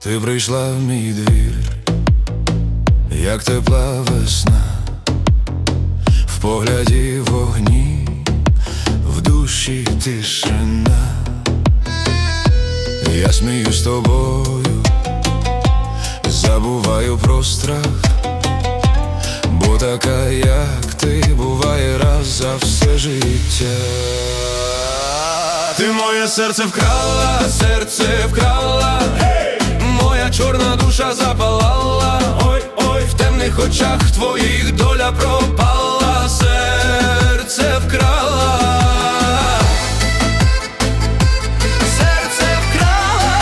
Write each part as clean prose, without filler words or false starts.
Ти прийшла в мій двір, як тепла весна, в погляді вогні, в душі тишина. Я сміюсь з тобою, забуваю про страх, бо така, як ти, буває раз за все життя. Ти моє серце вкрала, моя чорна душа запалала. Ой-ой, в темних очах твоїх доля пропала, серце вкрала. Серце вкрала.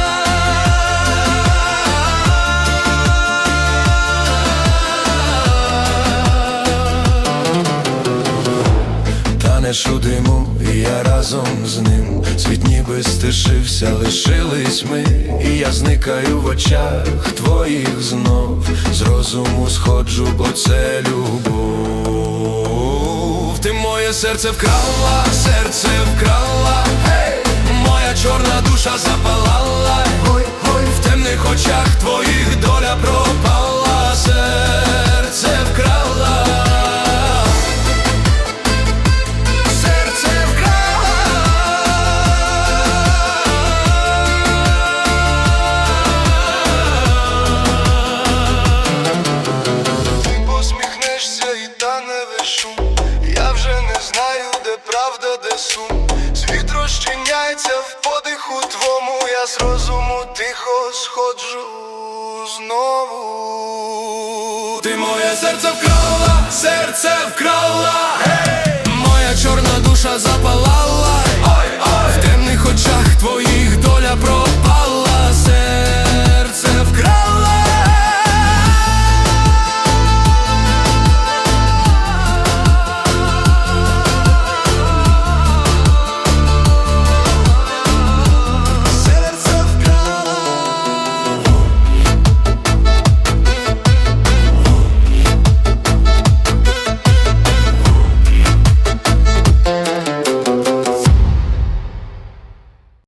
Танеш у диму, і я разом з ним. Світ ніби стишився, лишились ми, і я зникаю в очах твоїх знов. З розуму сходжу, бо це любов. Ти моє серце вкрала, hey! Моя чорна душа запалала. Ой-ой, в темних очах твоїх доля пропала, серце вкрала. Я вже не знаю, де правда, де сум. Світ розчиняється в подиху твому. Я з розуму тихо сходжу знову. Ти моє серце вкрала, hey! Моя чорна душа запалала. Ой-ой, в темних очах твоїх доля пропала.